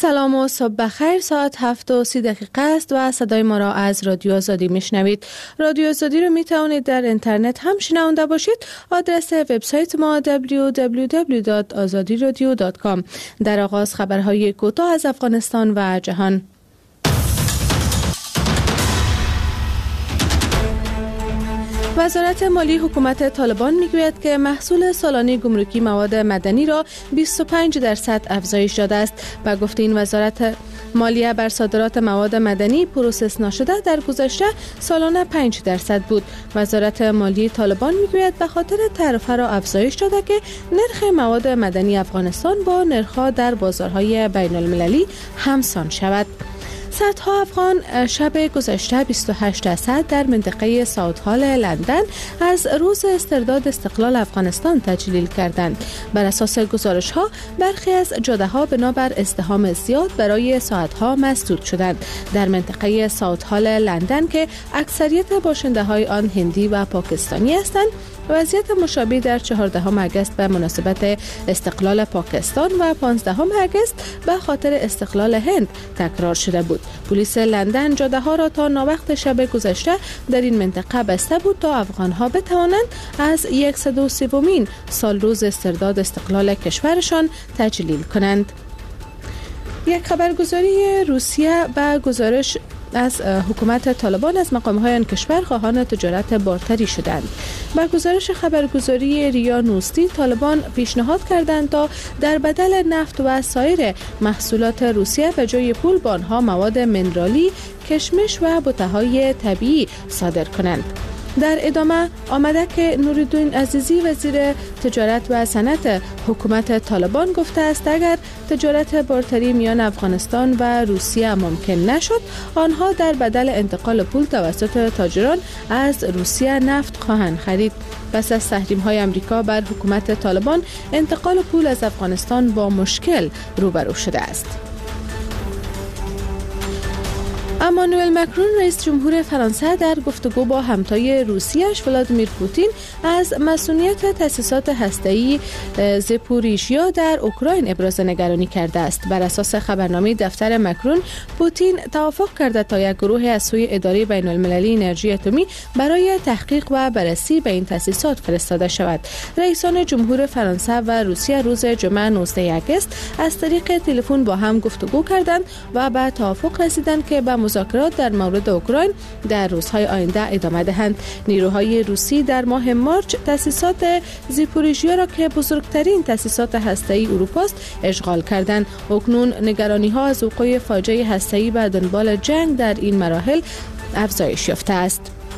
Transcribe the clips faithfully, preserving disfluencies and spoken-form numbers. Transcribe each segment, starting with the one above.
سلام و صبح بخیر. ساعت هفت و سی دقیقه است و صدای ما را از رادیو آزادی میشنوید. رادیو آزادی رو میتوانید در اینترنت هم شنونده باشید. آدرس وبسایت ما دبلیو دبلیو دبلیو دات آزادی رادیو دات کام. در آغاز خبرهای کوتاه از افغانستان و جهان. وزارت مالی حکومت طالبان میگوید که محصول سالانه گمرکی مواد مدنی را بیست و پنج درصد افزایش داده است. با گفته این وزارت مالیه بر صادرات مواد مدنی پروسس نشده در گذشته سالانه پنج درصد بود. وزارت مالی طالبان میگوید به خاطر تعرفه را افزایش داده که نرخ مواد مدنی افغانستان با نرخ‌ها در بازارهای بین المللی همسان شود. صدها افغان شب گذشته بیست و هشت اسد در منطقه ساوت هال لندن از روز استرداد استقلال افغانستان تجلیل کردند. بر اساس گزارش ها برخی از جاده ها بنابر ازدحام زیاد برای ساعت ها مسدود شدند. در منطقه ساوت هال لندن که اکثریت باشنده های آن هندی و پاکستانی هستند، وضعیت مشابه در چهاردهم اگست به مناسبت استقلال پاکستان و پانزدهم اگست به خاطر استقلال هند تکرار شده بود. پلیس لندن جاده ها را تا ناوقت شب گذشته در این منطقه بسته بود تا افغان ها بتوانند از صد و سومین سال روز استرداد استقلال کشورشان تجلیل کنند. یک خبرگزاری روسیه به گزارش از حکومت طالبان از مقام‌های آن کشور خواهان تجارت بارتری شدند. با گزارش خبرگزاری ریا نوستی، طالبان پیشنهاد کردند تا در بدل نفت و سایر محصولات روسیه به جای پول به آنها مواد منرالی، کشمش و بوته‌های طبیعی صادر کنند. در ادامه آمده که نوریالدین عزیزی وزیر تجارت و صنعت حکومت طالبان گفته است اگر تجارت بارتری میان افغانستان و روسیه ممکن نشد، آنها در بدل انتقال پول توسط تاجران از روسیه نفت خواهند خرید. پس از تحریم‌های آمریکا بر حکومت طالبان، انتقال پول از افغانستان با مشکل روبرو شده است. امانوئل مکرون رئیس جمهور فرانسه در گفتگو با همتای روسیه‌اش ولادیمیر پوتین از مسئولیت تأسیسات هسته‌ای زاپوریژیا در اوکراین ابراز نگرانی کرده است. بر اساس خبرنامه دفتر مکرون، پوتین توافق کرده تا یک گروه از سوی اداره بین المللی انرژی اتمی برای تحقیق و بررسی به این تأسیسات فرستاده شود. رئیسان جمهور فرانسه و روسیه روز جمعه نوزدهم اگست از طریق تلفن با هم گفتگو کردند و به توافق رسیدند که به مذاکرات در مورد اوکراین در روزهای آینده ادامه دهند. نیروهای روسی در ماه مارچ تأسیسات زاپوریژیا را که بزرگترین تأسیسات هسته‌ای اروپا است اشغال کردند. اکنون نگرانی‌ها از وقوع فاجعه هسته‌ای به دنبال جنگ در این مراحل افزایش یافته است.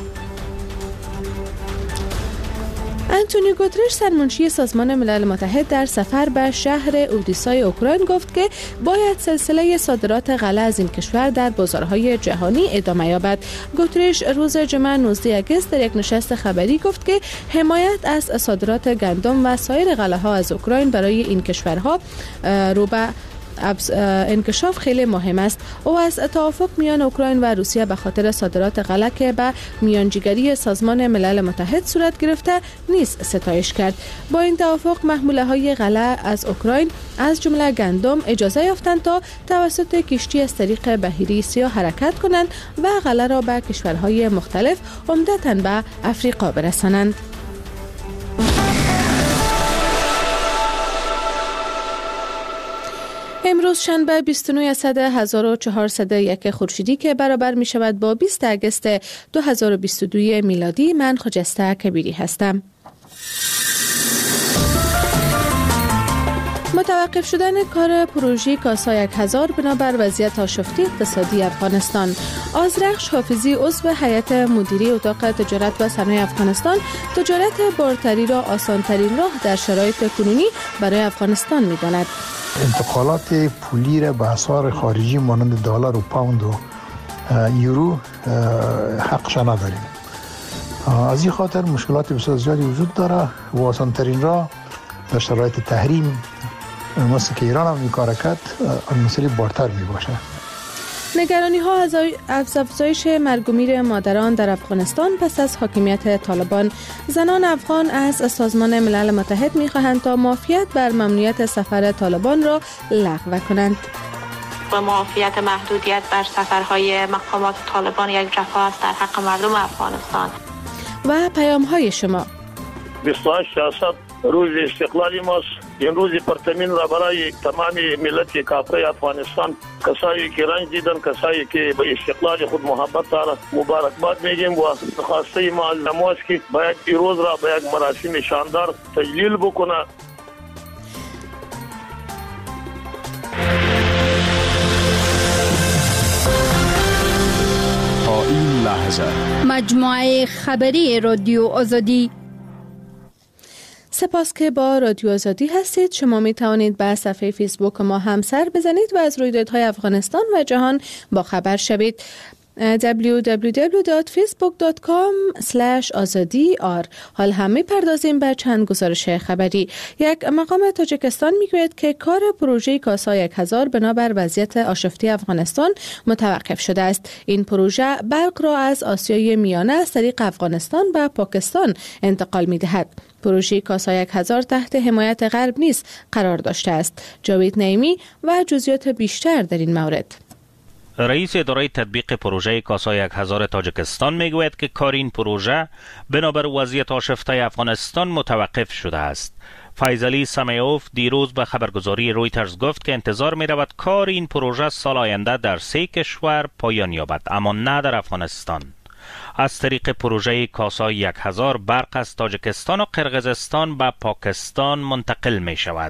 آنتونیو گوترش سرمنشی سازمان ملل متحد در سفر به شهر اودیسای اوکراین گفت که باید سلسله صادرات غله از این کشور در بازارهای جهانی ادامه یابد. گوترش روز جمعه نوزدهم اگست در یک نشست خبری گفت که حمایت از صادرات گندم و سایر غله ها از اوکراین برای این کشورها رو به انکشاف خیلی مهم است. او از توافق میان اوکراین و روسیه به خاطر صادرات غله که به میانجیگری سازمان ملل متحد صورت گرفته نیز ستایش کرد. با این توافق محموله های غله از اوکراین از جمله گندم اجازه یافتند تا توسط کشتی از طریق بحیره سیاه حرکت کنند و غله را به کشورهای مختلف عمدتاً به افریقا برسانند. امروز شنبه بیست و نه اسد هزار و چهارصد و یک خورشیدی که برابر می شود با بیست اگست دو هزار و بیست و دو میلادی، من خجسته کبیری هستم. متوقف شدن کار پروژه کاسا یک هزار بنابر وضعیت آشفته اقتصادی افغانستان. آذرخش حافظی عضو هیئت مدیره اتاق تجارت و صنایع افغانستان تجارت بارتری را آسان‌ترین راه در شرایط کنونی برای افغانستان می‌داند. انتقالات پولی را به اسعار خارجی مانند دلار و پوند و یورو حقش نداریم. از این خاطر مشکلات بسیار زیادی وجود داره و آسان‌ترین راه در شرایط تحریم مثل که ایران هم این کار کرد مسئله بارتر می باشه. نگرانی ها از افزایش مرگ و میر مادران در افغانستان پس از حاکمیت طالبان. زنان افغان از سازمان ملل متحد می خواهند تا معافیت بر ممنوعیت سفر طالبان را لغو کنند. و معافیت محدودیت بر سفرهای مقامات طالبان یک جفا است در حق مردم افغانستان. و پیام های شما: بیست و هشت ششصد روز استقلال ماست. این روز پرتمین را برای تمام ملت کافر افغانستان، کسایی که رنج دیدن، کسایی که به استقلال خود محبت دارند، مبارکباد میگیم و خواسته ما از نماز که باید این روز را به یک مراسم شاندار تجلیل بکنه. تا این لحظه مجموعه خبری رادیو آزادی. سپاس که با رادیو آزادی هستید. شما می توانید به صفحه فیسبوک ما هم سر بزنید و از رویدادهای افغانستان و جهان با خبر شوید. دبلیو دبلیو دبلیو دات فیسبوک دات کام اسلش آزادی آر. حال هم می پردازیم به چند گزارش خبری. یک مقام تاجیکستان می گوید که کار پروژه کاسا یک هزار بنابر وضعیت آشفته افغانستان متوقف شده است. این پروژه برق را از آسیای میانه از طریق افغانستان به پاکستان انتقال می دهد. پروژه کاسا یک هزار تحت حمایت غرب نیز قرار داشته است. جاوید نعیمی و جزئیات بیشتر در این مورد. رئیس اداره تطبیق پروژه کاسا یک هزار تاجیکستان میگوید که کار این پروژه بنابر وضعیت آشفته افغانستان متوقف شده است. فیضعلی سمیوف دیروز به خبرگزاری رویترز گفت که انتظار می رود کار این پروژه سال آینده در سه کشور پایان یابد، اما نه در افغانستان. از طریق پروژه کاسا یک هزار برق از تاجیکستان و قرقیزستان به پاکستان منتقل می شود.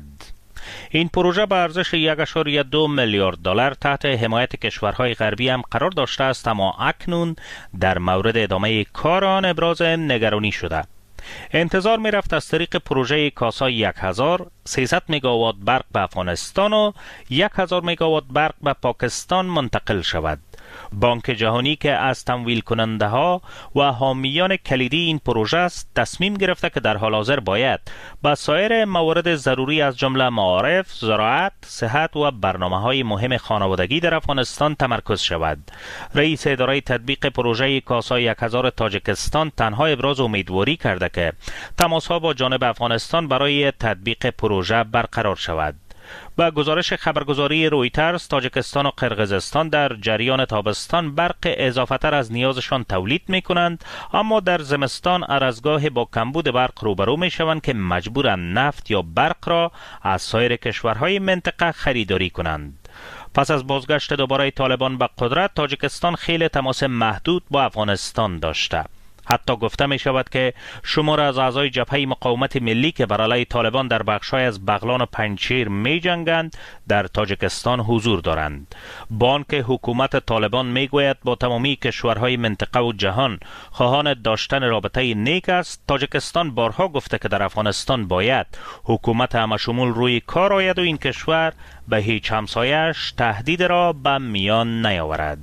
این پروژه به ارزش یک و دو میلیارد دلار تحت حمایت کشورهای غربی هم قرار داشته است، اما اکنون در مورد ادامه کار آن ابراز نگرانی شده. انتظار می رفت از طریق پروژه کاسا یک هزار سیصد مگاوات برق به افغانستان و یک هزار مگاوات برق به پاکستان منتقل شود. بانک جهانی که از تمویل کننده ها و حامیان کلیدی این پروژه است تصمیم گرفته که در حال حاضر باید با سایر موارد ضروری از جمله معارف، زراعت، صحت و برنامه های مهم خانوادگی در افغانستان تمرکز شود. رئیس اداره تطبیق پروژه کاسا یک هزار تاجیکستان تنها ابراز امیدواری کرده که تماس ها با جانب افغانستان برای تطبیق پروژه برقرار شود. با گزارش خبرگزاری رویترز، تاجیکستان و قرقیزستان در جریان تابستان برق اضافه تر از نیازشان تولید می کنند، اما در زمستان ارزگاه با کمبود برق روبرو می شوند که مجبورند نفت یا برق را از سایر کشورهای منطقه خریداری کنند. پس از بازگشت دوباره طالبان به قدرت، تاجیکستان خیلی تماس محدود با افغانستان داشته. حتی گفته می شود که شمار از اعضای جبهه مقاومت ملی که بر علیه طالبان در بخش‌های از بغلان و پنجشیر می جنگند در تاجیکستان حضور دارند. بانک حکومت طالبان می گوید با تمامی کشورهای منطقه و جهان خواهان داشتن رابطه نیک است. تاجیکستان بارها گفته که در افغانستان باید حکومت همشمول روی کار آید و این کشور به هیچ همسایش تهدید را به میان نیاورد.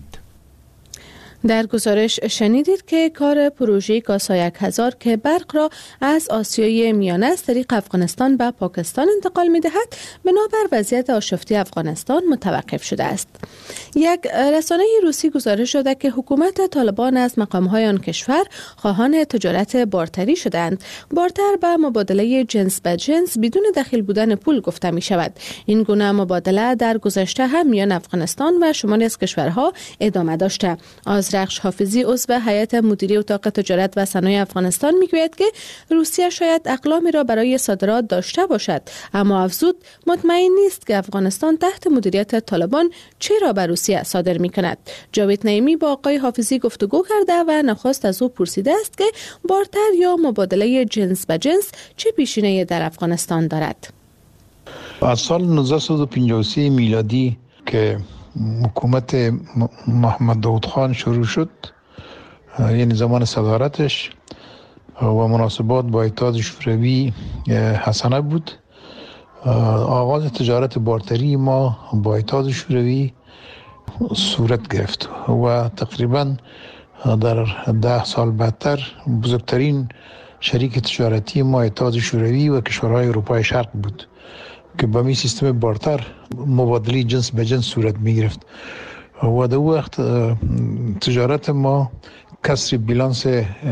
در گزارش شنیدید که کار پروژه کاسا یک هزار که برق را از آسیای میانه از طریق افغانستان به پاکستان انتقال می دهد بنابر وضعیت آشفته افغانستان متوقف شده است. یک رسانه روسی گزارش داده که حکومت طالبان از مقامهای آن کشور خواهان تجارت بارتری شدند. بارتر به مبادله جنس به جنس بدون دخیل بودن پول گفته می شود. این گونه مبادله در گذشته هم میان افغانستان و شماری از کشورها ادامه داشته. رخش حافظی عضو هیئت مدیره اتاق تجارت و صنایع افغانستان میگوید که روسیه شاید اقلامی را برای صادرات داشته باشد، اما افزود مطمئن نیست که افغانستان تحت مدیریت طالبان چرا به روسیه صادر میکند. جاوید نعیمی با آقای حافظی گفتگو کرده و نخست از او پرسیده است که بارتر یا مبادله جنس به جنس چه پیشینه‌ای در افغانستان دارد. از سال نوزده و پنجاه و سه میلادی که حکومت محمد داود خان شروع شد، یعنی زمان صدارتش و مناسبات با اتحاد شوروی حسنه بود، آغاز تجارت بارتری ما با اتحاد شوروی صورت گرفت و تقریبا در ده سال بعدتر بزرگترین شریک تجارتی ما اتحاد شوروی و کشورهای اروپای شرق بود که با می سیستم بارتر مبادله جنس به جنس صورت می گرفت و در وقت تجارت ما کسری بیلانس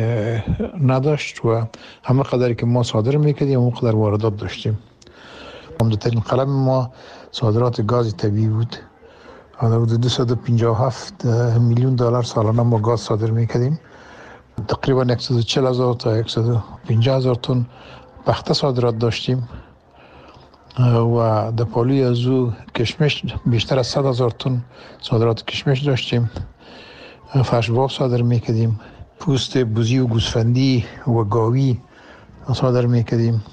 نداشت و همه قدری که ما صادر میکردیم همه قدر واردات داشتیم. عمده‌ترین قلم ما صادرات گاز طبیعی بود حدود دویست و پنجاه و هفت میلیون دلار سالانه ما گاز صادر میکردیم. تقریبا صد و چهل هزار تا صد و پنجاه هزار تن پخته صادرات داشتیم و در پالوی از او کشمش بیشتر از صد هزار تن صادرات کشمش داشتیم. فرشباب صادر میکردیم، پوست بوزی و گوسفندی و گاوی صادر میکردیم،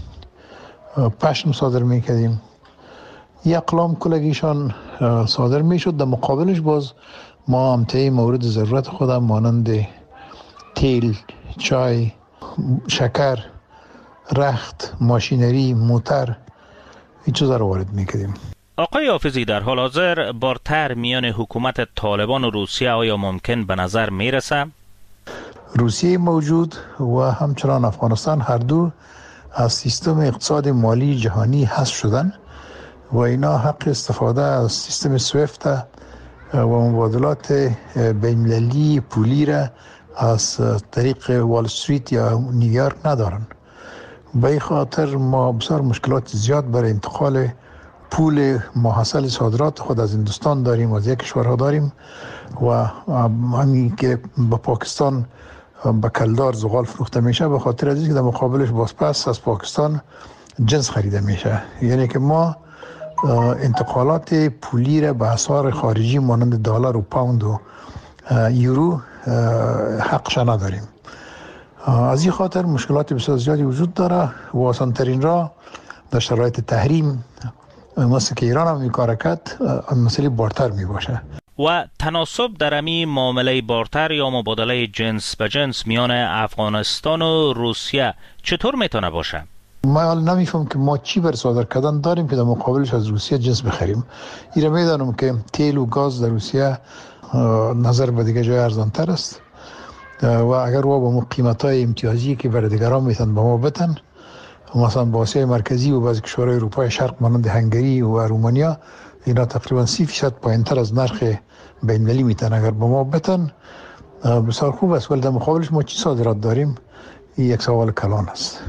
پشم صادر میکردیم. یک اقلام کلگیشان صادر میشد. در مقابلش باز ما امتحای مورد ضرورت خودم مانند تیل، چای، شکر، رخت، ماشینری، موتر این چیزا رو وارد میکردیم. آقای حافظی، در حال حاضر بارتر میان حکومت طالبان و روسیه آیا ممکن به نظر میرسه؟ روسیه موجود و همچنان افغانستان هر دو از سیستم اقتصاد مالی جهانی حذف شدن و اینا حق استفاده از سیستم سویفت و مبادلات بین‌المللی پولی را از طریق وال استریت یا نیویورک ندارن. به این خاطر ما بسیار مشکلات زیاد برای انتقال پول ماحصل صادرات خود از هندوستان داریم و از یک کشورها داریم و همین که به پاکستان به کلدار زغال فروخته میشه به خاطر از اینکه در مقابلش باز پس از پاکستان جنس خریده میشه. یعنی که ما انتقالات پولی را به اسعار خارجی مانند دلار و پوند و یورو حقش نداریم. از این خاطر مشکلات بسیار زیادی وجود داره و آسان ترین راه در شرایط تحریم مثل که ایران هم میکاره کرد مسئله بارتر می باشه. و تناسب در امی معامله بارتر یا مبادله جنس به جنس میان افغانستان و روسیه چطور میتونه باشه؟ ما حال نمیفهم که ما چی بر صادر کردن داریم که در مقابلش از روسیه جنس بخریم. ایره میدانم که تیل و گاز در روسیه نظر به دیگه جای ارزانتر است و اگر و با قیمت‌های امتیازی که برای دیگران میتونن به ما بدن، مثلا با آسیای مرکزی و بعضی کشورهای اروپای شرق مانند هنگری و رومانیا، اینا تقریبا سی فیصد پایینتر از نرخ بین‌المللی میتونن اگر به ما بدن بسیار خوب است. ولی در مقابلش ما چی صادرات داریم؟ این یک سوال کلان است.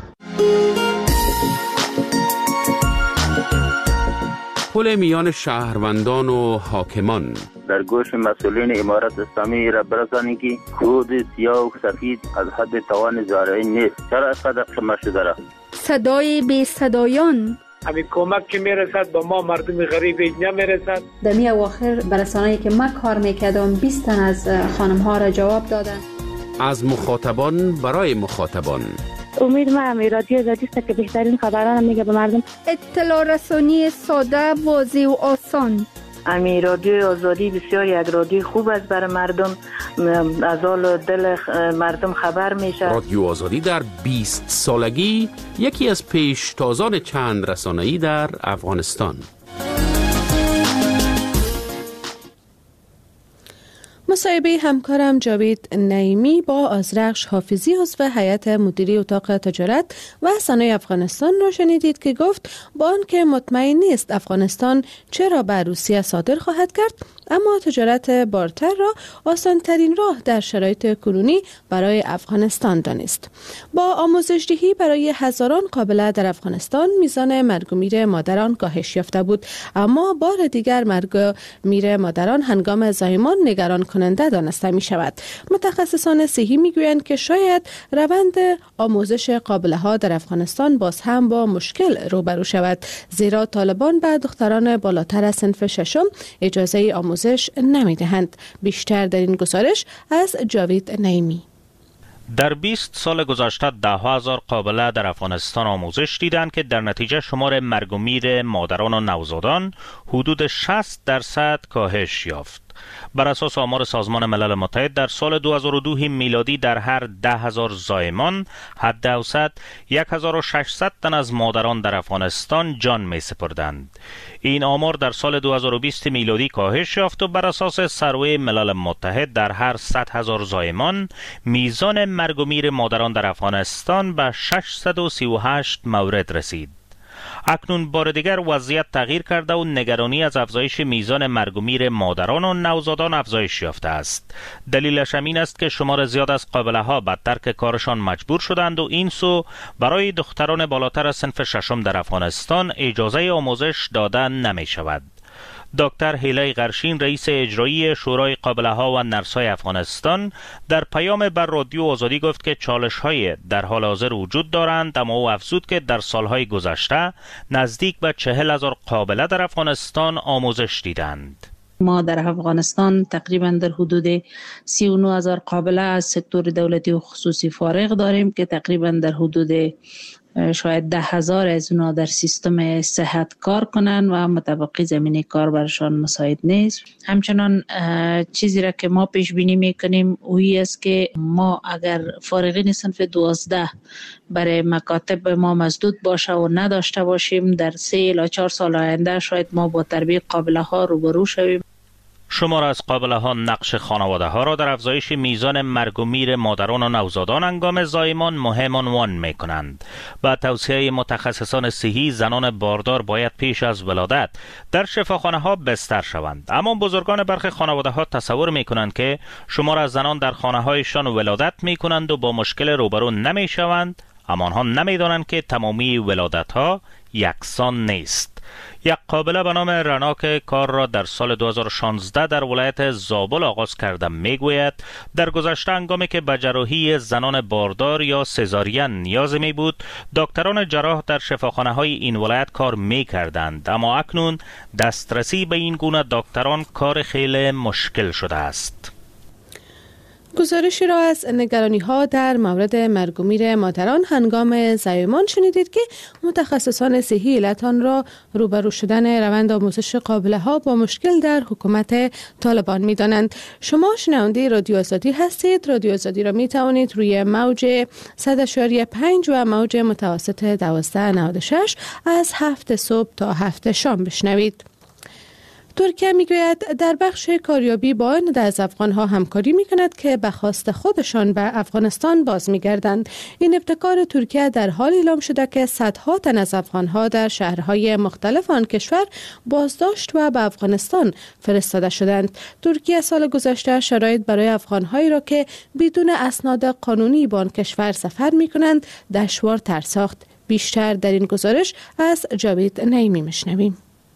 پل میان شهروندان و حاکمان در گوش مسئولین امارت اسلامی را برسانی که خود سیاه و سفید از حد توان زارعی نیست. چرا از قدر شما شده را؟ صدای بی صدایان همین کمک که میرسد با ما مردم غریب اینجا میرسد. در می اواخر برسانه‌ای که من کار میکردم بیست تن از خانم ها را جواب دادن. از مخاطبان برای مخاطبان. امید ما هم رادیو آزادی است که بهترین خبران میگه به مردم. اطلاع رسانی ساده، واضح و آسان. امی رادیو آزادی بسیار یک رادیو خوب است برای مردم، از حال دل مردم خبر میشه. رادیو آزادی در بیست سالگی یکی از پیشتازان چند رسانه‌ای در افغانستان. مصاحبه همکارم جاوید نعیمی با آذرخش حافظی عضو هیئت مدیره اتاق تجارت و صنایع افغانستان را شنیدید که گفت با آنکه مطمئن نیست افغانستان چرا به روسیه صادر خواهد کرد، اما تجارت بارتر را آسان ترین راه در شرایط کنونی برای افغانستان دانست. با آموزش دهی برای هزاران قابله در افغانستان میزان مرگ و میر مادران کاهش یافته بود، اما بار دیگر مرگ و میر مادران هنگام زایمان نگران کننده دانسته می شود. متخصصان صحی می گویند که شاید روند آموزش قابله ها در افغانستان باز هم با مشکل روبرو شود، زیرا طالبان به دختران بالاتر از صنف ششم اجازه آموزش نمی دهند. بیشتر در این گزارش از جاوید نعیمی. در بیست سال گذشته ده هزار قابله در افغانستان آموزش دیدند که در نتیجه شمار مرگ و میر مادران و نوزادان حدود شصت درصد کاهش یافت. بر اساس آمار سازمان ملل متحد در سال دو هزار و دو میلادی در هر ده هزار زایمان حد اوسط یک هزار و ششصد تن از مادران در افغانستان جان می سپردند. این آمار در سال دو هزار و بیست میلادی کاهش یافت و بر اساس سروه ملل متحد در هر صد هزار زایمان میزان مرگ و میر مادران در افغانستان به ششصد و سی و هشت مورد رسید. اکنون بار دیگر وضعیت تغییر کرده و نگرانی از افزایش میزان مرگ و میر مادران و نوزادان افزایش یافته است. دلیلش این است که شمار زیاد از قابله ها به ترک کارشان مجبور شدند و این سو برای دختران بالاتر از صنف ششم در افغانستان اجازه آموزش داده نمی شود. دکتر هیلای غرشین رئیس اجرایی شورای قابله ها و نرسای افغانستان در پیام بر رادیو آزادی گفت که چالش های در حال حاضر وجود دارند، اما او افزود که در سالهای گذشته نزدیک به چهل هزار قابله در افغانستان آموزش دیدند. ما در افغانستان تقریبا در حدود سی و نه هزار قابله از سکتور دولتی و خصوصی فارغ داریم که تقریبا در حدود شاید ده هزار از اونا در سیستم صحت کار کنن و متبقی زمینه کار برشان مساعد نیست. همچنان چیزی را که ما پیش بینی میکنیم اویی است که ما اگر فارغین صنف دوازده برای مکاتب ما مسدود باشه و نداشته باشیم، در سه الی چهار سال آینده شاید ما با تربیت قابله ها روبرو شویم. شمار از قابله ها نقش خانواده ها را در افزایش میزان مرگ و میر مادران و نوزادان هنگام زایمان مهم عنوان می کنند. با توصیه متخصصان صحی، زنان باردار باید پیش از ولادت در شفاخانه ها بستر شوند. اما بزرگان برخی خانواده ها تصور می کنند که شمار از زنان در خانه هایشان ولادت می کنند و با مشکل روبرو نمی شوند، اما آنها نمی دانند که تمامی ولادت ها یکسان نیست. یک قابله به نام رنا که کار را در سال دو هزار و شانزده در ولایت زابل آغاز کرده میگوید در گذشته هنگامی که به جراحی زنان باردار یا سزارین نیاز می بود، دکتران جراح در شفاخانه های این ولایت کار می کردند، اما اکنون دسترسی به این گونه دکتران کار خیلی مشکل شده است. گزارشی را از نگرانی ها در مورد مرگ و میر مادران هنگام زایمان شنیدید که متخصصان صحی علتان را روبرو شدن روند آموزش قابله ها با مشکل در حکومت طالبان می دانند. شما شنونده رادیو آزادی هستید. رادیو آزادی را می توانید روی موج صد و پنج و موج متوسط دوازده نود و شش از هفت صبح تا هفت شام بشنوید. ترکیه میگوید در بخش کاریابی با آن از افغانها همکاری میکند که به خواست خودشان به افغانستان باز میگردند. این ابتکار ترکیه در حال اعلام شده که صدها تن از افغانها در شهرهای مختلف آن کشور بازداشت و به افغانستان فرستاده شدند. ترکیه سال گذشته شرایط برای افغانهایی را که بدون اسناد قانونی به آن کشور سفر میکنند دشوارتر ساخت. بیشتر در این گزارش از جاوید نعیمی میشنویم.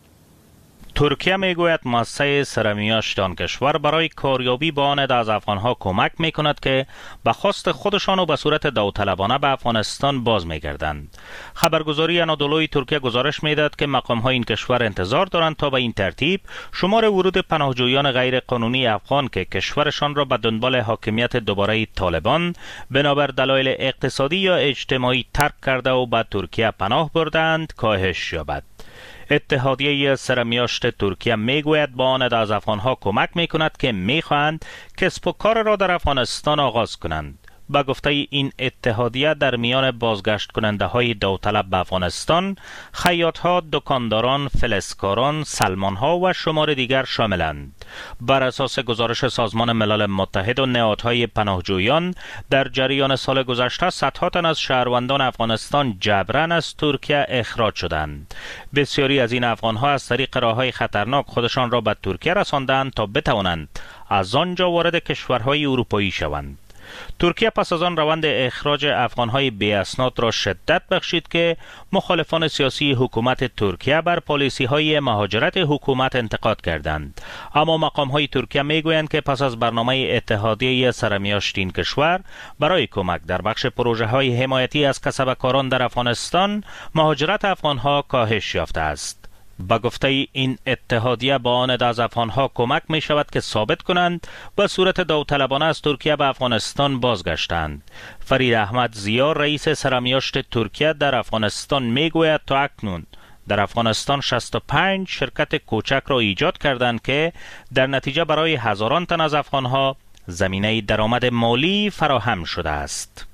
ترکیه میگوید مؤسسه سرمیاشت آن کشور برای کاریابی با آن از افغانها کمک میکند که به خواست خودشان و به صورت داوطلبانه به افغانستان باز میگردند. خبرگزاری انادولوی ترکیه گزارش میداد که مقامهای این کشور انتظار دارند تا به این ترتیب شمار ورود پناهجویان غیر قانونی افغان که کشورشان را به دنبال حاکمیت دوباره طالبان بنابر دلایل اقتصادی یا اجتماعی ترک کرده و به ترکیه پناه بردند کاهش یابد. اتحادیه سرمیاشت ترکیه میگوید با آن از افغانها کمک میکند که میخواهند کسب و کار را در افغانستان آغاز کنند. با گفته این اتحادیه در میان بازگشت کننده های داوطلب به افغانستان خیاط ها، دکانداران، فلزکاران، سلمان ها و شمار دیگر شاملند. بر اساس گزارش سازمان ملل متحد و نهادهای پناهجویان در جریان سال گذشته صدها تن از شهروندان افغانستان جبران از ترکیه اخراج شدند. بسیاری از این افغان ها از طریق راههای خطرناک خودشان را به ترکیه رساندند تا بتوانند از آنجا وارد کشورهای اروپایی شوند. ترکیه پس از آن روند اخراج افغانهای بی اسناد را شدت بخشید که مخالفان سیاسی حکومت ترکیه بر پالیسی‌های مهاجرت حکومت انتقاد کردند. اما مقام‌های ترکیه میگویند که پس از برنامه اتحادیه سرمیاشت این کشور برای کمک در بخش پروژه‌های حمایتی از کسبکاران در افغانستان، مهاجرت افغانها کاهش یافته است. با گفته این اتحادیه با آن از افغانها کمک می شود که ثابت کنند به صورت داوطلبانه از ترکیه به افغانستان بازگشتند. فرید احمد زیا رئیس سرمیاشت ترکیه در افغانستان می گوید تا اکنون در افغانستان شصت و پنج شرکت کوچک را ایجاد کردند که در نتیجه برای هزاران تن از افغانها زمینه درآمد مالی فراهم شده است.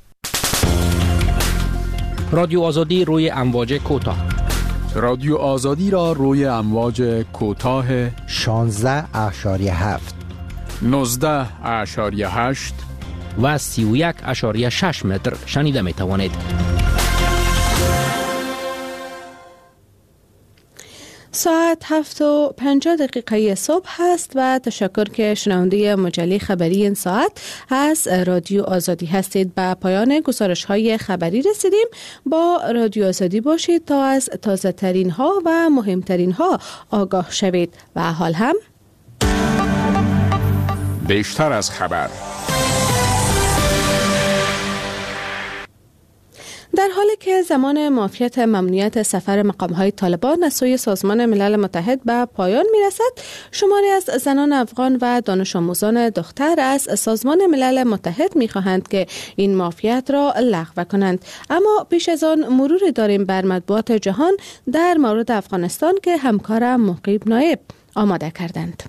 رادیو آزادی روی امواج کوتاه. رادیو آزادی را روی امواج کوتاه شانزده اشاری هفت نوزده اشاری هشت و سی و یک اشاری شش متر شنیده می توانید. ساعت هفت و پنجاه دقیقه صبح هست و تشکر که شنونده مجله خبری این ساعت از رادیو آزادی هستید. به پایان گزارش های خبری رسیدیم. با رادیو آزادی باشید تا از تازه ترین ها و مهمترین ها آگاه شوید. و حال هم بیشتر از خبر. در حالی که زمان معافیت ممنوعیت سفر مقام‌های طالبان از سوی سازمان ملل متحد به پایان می‌رسد، شماری از زنان افغان و دانش آموزان دختر از سازمان ملل متحد می‌خواهند که این معافیت را لغو کنند. اما پیش از آن مروری داریم بر مطبوعات جهان در مورد افغانستان که همکار مقیب نایب آماده کردند.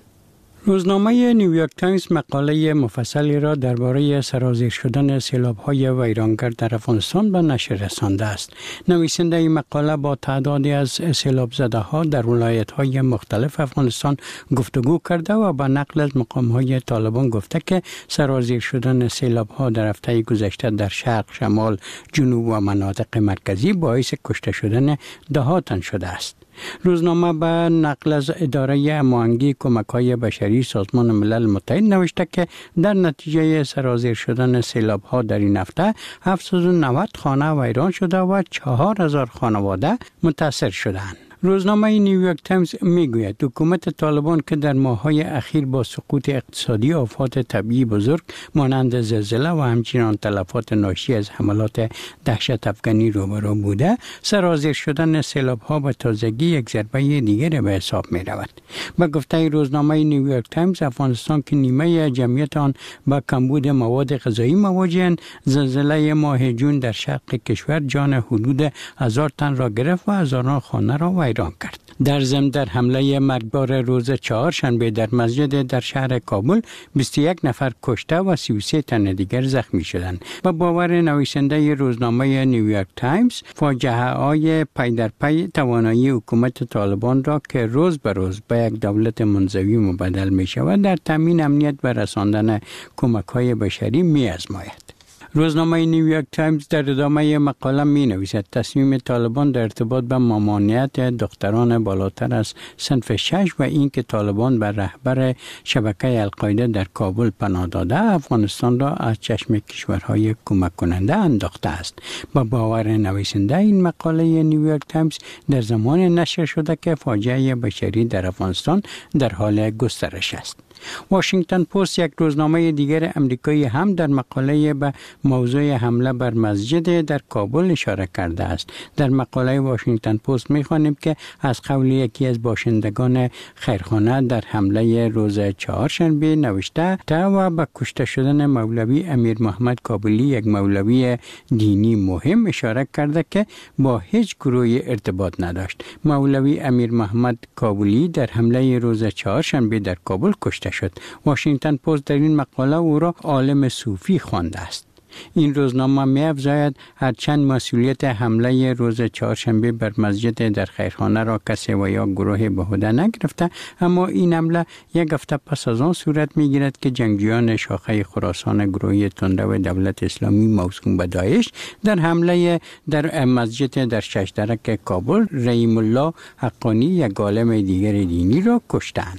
روزنامه نیویورک تایمز مقاله مفصلی را درباره سرازیر شدن سیلاب‌های ویرانگر در افغانستان به نشر رسانده است. نویسنده این مقاله با تعدادی از سیلاب زده‌ها در ولایت‌های مختلف افغانستان گفتگو کرده و با نقل از مقام‌های طالبان گفته که سرازیر شدن سیلاب‌ها در هفته گذشته در شرق، شمال، جنوب و مناطق مرکزی باعث کشته شدن ده‌ها تن شده است. روزنامه به نقل از اداره هماهنگی کمک‌های بشری سازمان ملل متحد نوشته که در نتیجه سرازیر شدن سیلاب‌ها در این هفته هفتصد و نود خانه ویران شده و چهار هزار خانواده متاثر شدند. روزنامه نیویورک تایمز میگوید حکومت طالبان که در ماه‌های اخیر با سقوط اقتصادی، آفات طبیعی بزرگ مانند زلزله و همچنین تلفات ناشی از حملات دهشت افغانی روبرو بوده، سرازیر شدن سیلاب‌ها به تازگی یک ضربه دیگر به حساب می‌رود. به گفته روزنامه نیویورک تایمز، افغانستان که نیمه جمعیت آن با کمبود مواد غذایی مواجه‌اند، زلزله ماه جون در شرق کشور جان حدود هزار تن را گرفت و هزاران خانه را ایران کرد. در ضمن در حمله مرگبار روز چهارشنبه در مسجد در شهر کابل بیست و یک نفر کشته و سی و سه تن دیگر زخمی شدند. با باور نویسنده روزنامه نیویورک تایمز، فاجعه‌های پی در پی توانایی حکومت طالبان را که روز به روز به یک دولت منزوی مبدل می شود در تامین امنیت و رساندن کمک‌های بشری می آزماید. روزنامه نیویورک تایمز در ادامه مقاله می نویسد تصمیم طالبان در ارتباط به ممانعت دختران بالاتر از صنف شش و اینکه طالبان بر رهبر شبکه القاعده در کابل پناه داده افغانستان را از چشم کشورهای کمک کننده انداخته است. با باور نویسنده این مقاله نیویورک تایمز در زمان نشر شده که فاجعه بشری در افغانستان در حال گسترش است. واشنگتن پست، یک روزنامه دیگر امریکایی، هم در مقاله به موضوع حمله بر مسجد در کابل اشاره کرده است. در مقاله واشنگتن پست می‌خوانیم که از قول یکی از باشندگان خیرخانه در حمله روز چهارشنبه نوشته تا و به کشته شدن مولوی امیر محمد کابلی، یک مولوی دینی مهم، اشاره کرده که با هیچ گروهی ارتباط نداشت. مولوی امیر محمد کابلی در حمله روز چهارشنبه در کابل کشته شد. واشنگتن پست در این مقاله او را عالم صوفی خوانده است. این روزنامه می افزاید هرچند مسئولیت حمله روز چهارشنبه بر مسجد در خیرخانه را کسی و یا گروه به عهده نگرفته، اما این حمله یک هفته پس از آن صورت می گیرد که جنگجویان شاخه خراسان گروه تندرو دولت اسلامی موسوم به داعش در حمله در مسجد در ششدرک کابل رحیم الله حقانی، یک عالم دیگر دینی را کشتند.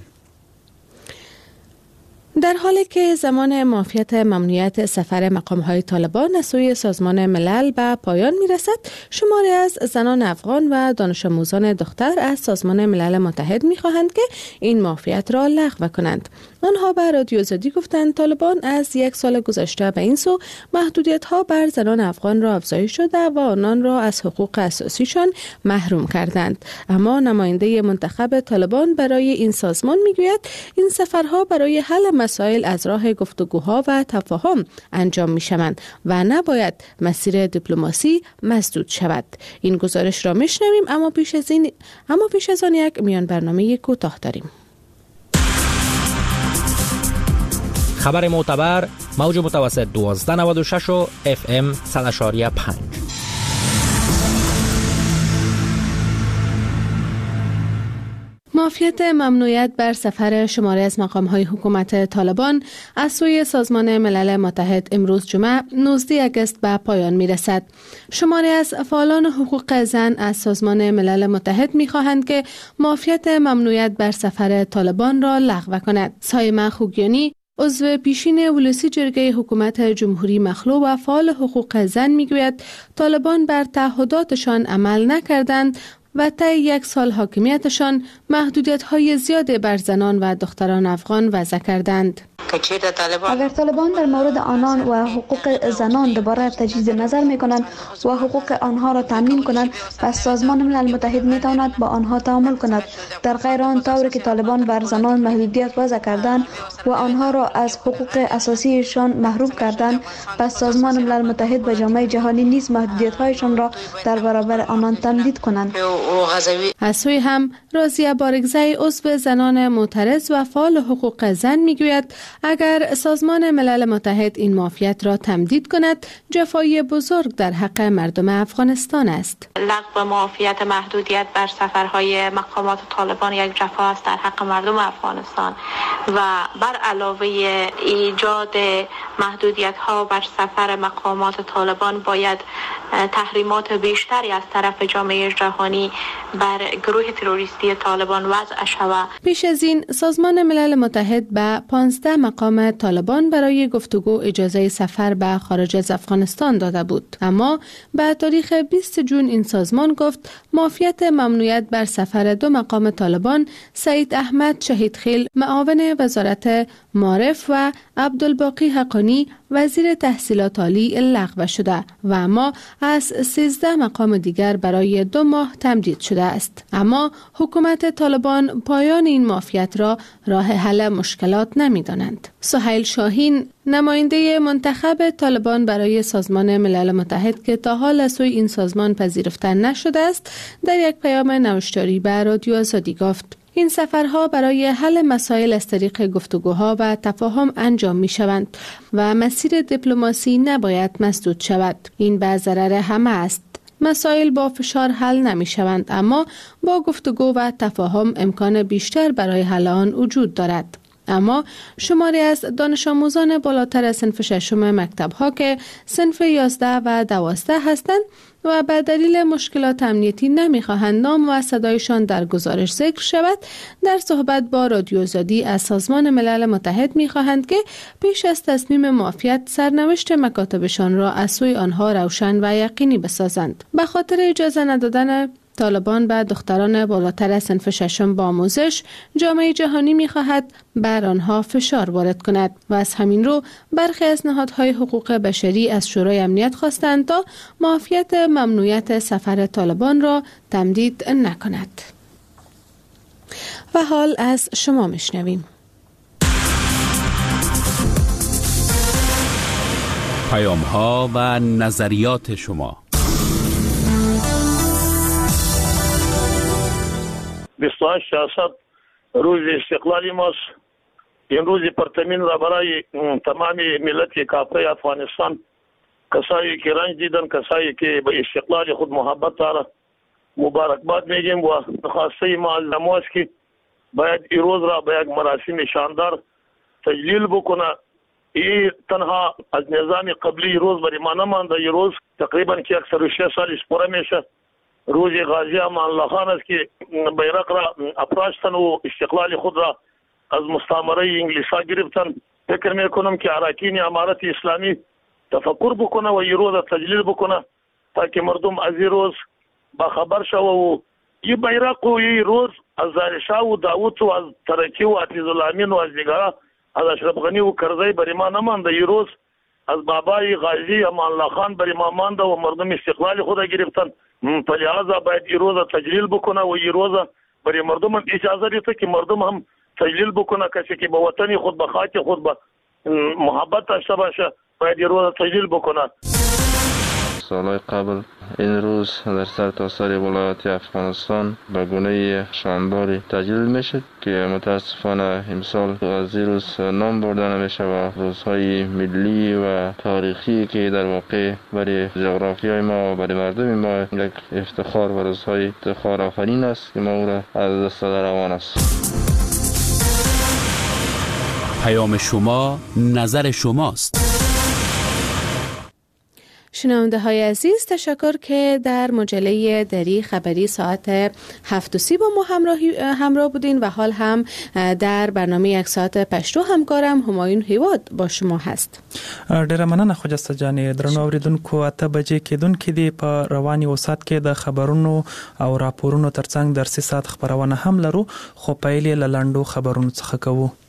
در حالی که زمان معافیت ممنوعیت سفر مقام‌های طالبان از سوی سازمان ملل به پایان می‌رسد، شماری از زنان افغان و دانش آموزان دختر از سازمان ملل متحد می‌خواهند که این معافیت را لغو کنند. آنها به رادیو آزادی گفتند طالبان از یک سال گذشته به این سو محدودیت‌ها بر زنان افغان را افزایش شده و آنان را از حقوق اساسیشان محروم کردند. اما نماینده منتخب طالبان برای این سازمان می‌گوید این سفرها برای حل مسائل از راه گفتگوها و تفاهم انجام می شوند و نباید مسیر دیپلماسی مسدود شود. این گزارش را میشنویم، اما پیش از این اما پیش از آن یک میان برنامه کوتاه داریم. خبر معتبر، موج متوسط دوازده نود و شش و اف ام صد و شش و پنج. مافیا مافیت ممنوعیت بر سفر شماری از مقام‌های حکومت طالبان از سوی سازمان ملل متحد امروز جمعه نوزدهم آگوست به پایان می‌رسد. شماری از فعالان حقوق زن از سازمان ملل متحد می‌خواهند که مافیت ممنوعیت بر سفر طالبان را لغو کند. سایمه خوگیانی، عضو پیشین ولسی جرگه حکومت جمهوری مخلوع و فعال حقوق زن میگوید طالبان بر تعهداتشان عمل نکردند و طی یک سال حاکمیتشان محدودیت‌های زیادی بر زنان و دختران افغان وضع کردند. اگر طالبان در مورد آنان و حقوق زنان دوباره تجدید نظر میکنند و حقوق آنها را تامین کنند، پس سازمان ملل متحد میتواند با آنها تعامل کند. در غیر آن طوری که طالبان بر زنان محدودیت وضع کردند و آنها را از حقوق اساسیشان محروم کردند، پس سازمان ملل متحد و جامعه جهانی نیز محدودیت‌هایشان را در برابر آنان تمدید کنند. از سوی هم راضیه بارگزی، عضو زنان معترض و فعال حقوق زن میگوید اگر سازمان ملل متحد این مافیت را تمدید کند، جفای بزرگ در حق مردم افغانستان است. لغو مافیت محدودیت بر سفرهای مقامات طالبان یک جفا است در حق مردم افغانستان و بر علاوه ایجاد محدودیت ها بر سفر مقامات طالبان باید تحریمات بیشتری از طرف جامعه جهانی بر گروه تروریستی طالبان وضع شود. پیش از این سازمان ملل متحد به پانزده مقام طالبان برای گفتگو اجازه سفر به خارج از افغانستان داده بود، اما به تاریخ بیستم ژوئن این سازمان گفت مافیت ممنوعیت بر سفر دو مقام طالبان سعید احمد شهیدخیل معاون وزارت معارف و عبدالباقی حقانی وزیر تحصیلات عالی لغو شده و اما از سیزده مقام دیگر برای دو ماه تمدید شده است. اما حکومت طالبان پایان این مافیت را راه حل مشکلات نمی‌دانند. سهیل شاهین، نماینده منتخب طالبان برای سازمان ملل متحد که تا حال از سوی این سازمان پذیرفته نشده است، در یک پیام نوشتاری به رادیو آزادی گفت این سفرها برای حل مسائل از طریق گفتگوها و تفاهم انجام می شوند و مسیر دیپلماسی نباید مسدود شود. این به ضرر همه است. مسائل با فشار حل نمی شوند، اما با گفتگو و تفاهم امکان بیشتر برای حل آن وجود دارد. اما شماری از دانش آموزان بالاتر از صنف ششم مکتب ها که صنف یازده و دوازده هستند و به دلیل مشکلات امنیتی نمیخواهند نام و صدایشان در گزارش ذکر شود، در صحبت با رادیو آزادی از سازمان ملل متحد میخواهند که پیش از تصمیم معافیت سرنوشت مکاتبشان را از سوی آنها روشن و یقینی بسازند. به خاطر اجازه ندادن طالبان به دختران بالاتر از صنف ششم با آموزش، جامعه جهانی می‌خواهد بر آنها فشار وارد کند و از همین رو برخی از نهادهای حقوق بشری از شورای امنیت خواستند تا معافیت ممنوعیت سفر طالبان را تمدید نکند. و حال از شما میشنویم. پیام‌ها و نظریات شما. بیست و هشت سیاست روز استقلالی ماست. این روز پرتمین را برای تمام ملت کافر افغانستان، کسایی که رنج دیدن، کسایی که به استقلال خود محبت دارند، مبارکباد میگیم و خواسته ما از نماز که باید این روز را به یک مراسم شاندار تجلیل بکنه. این تنها از نظام قبلی روز برای ما نمانده. این روز تقریبا که صد و شش سال اسپوره میشه. روز غازی امان الله خان است که بیرق را افراشتن و استقلال خود را از مستعمره انگلیسا گرفتن. فکر میکنم که اراکین امارت اسلامی تفکر بکنه و این روز تجلیل بکنه تا که مردم از این روز باخبر شوه و این بیرق و این روز از زارشاه و داوود و از ترکی و عزیز الامین و از دیگران، از اشرف غنی و کرزی بر ما نمانده. این روز از بابای غازی امان الله خان بر ما مانده و مردم استقلال خود گرفتن. فلهذا باید این روز تجلیل بکنه و این روز برای مردم هم اجازه دیده که مردم هم تجلیل بکنه. کسی که به وطن خود به خاک خود به محبت داشته باشه باید این روز تجلیل بکنه. سالهای قبل. این روز در سرتاسر ولایات افغانستان به گونه شانداری تجلیل میشد که متاسفانه امسال از این روز نام برده نمیشه و روزهای ملی و تاریخی که در واقع برای جغرافیای ما و برای مردم ما یک افتخار و روزهای افتخار آفرین است که ما او را از دست در روان است. پیام شما نظر شماست. شنونده های عزیز، تشکر که در مجله دری خبری ساعت هفت و سی با ما همراه بودین و حال هم در برنامه یک ساعت پشتو همکارم همایون هیواد با شما هست. ډیره مننه خجسته جانې. درنو اوریدونکو، اته بجې کېدونکې دي په رواني وسات کې د خبرونو او راپورونو ترڅنګ درسي ساعت خبرونه هم لرو، خو پیل له لنډو خبرونو څخه کوو.